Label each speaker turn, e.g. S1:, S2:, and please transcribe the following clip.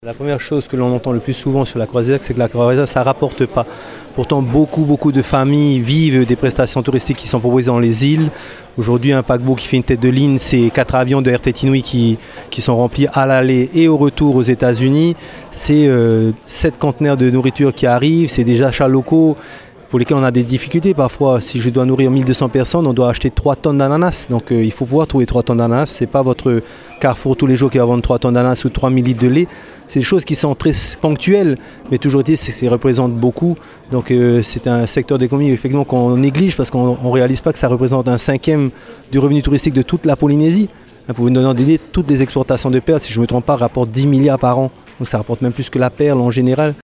S1: La première chose que l'on entend le plus souvent sur la croisière, c'est que la croisière, ça ne rapporte pas. Pourtant, beaucoup de familles vivent des prestations touristiques qui sont proposées dans les îles. Aujourd'hui, un paquebot qui fait une tête de ligne, c'est 4 avions de RTT Inouï qui sont remplis à l'aller et au retour aux États-Unis. C'est 7 conteneurs de nourriture qui arrivent, c'est des achats locaux pour lesquels on a des difficultés parfois. Si je dois nourrir 1200 personnes, on doit acheter 3 tonnes d'ananas. Donc il faut pouvoir trouver 3 tonnes d'ananas. Ce n'est pas votre Carrefour tous les jours qui va vendre 3 tonnes d'ananas ou 3000 litres de lait. C'est des choses qui sont très ponctuelles, mais toujours dit, ça représente beaucoup. Donc c'est un secteur d'économie effectivement qu'on néglige parce qu'on ne réalise pas que ça représente un 5e du revenu touristique de toute la Polynésie. Pour vous donner une idée, toutes les exportations de perles, si je ne me trompe pas, rapportent 10 milliards par an. Donc ça rapporte même plus que la perle en général.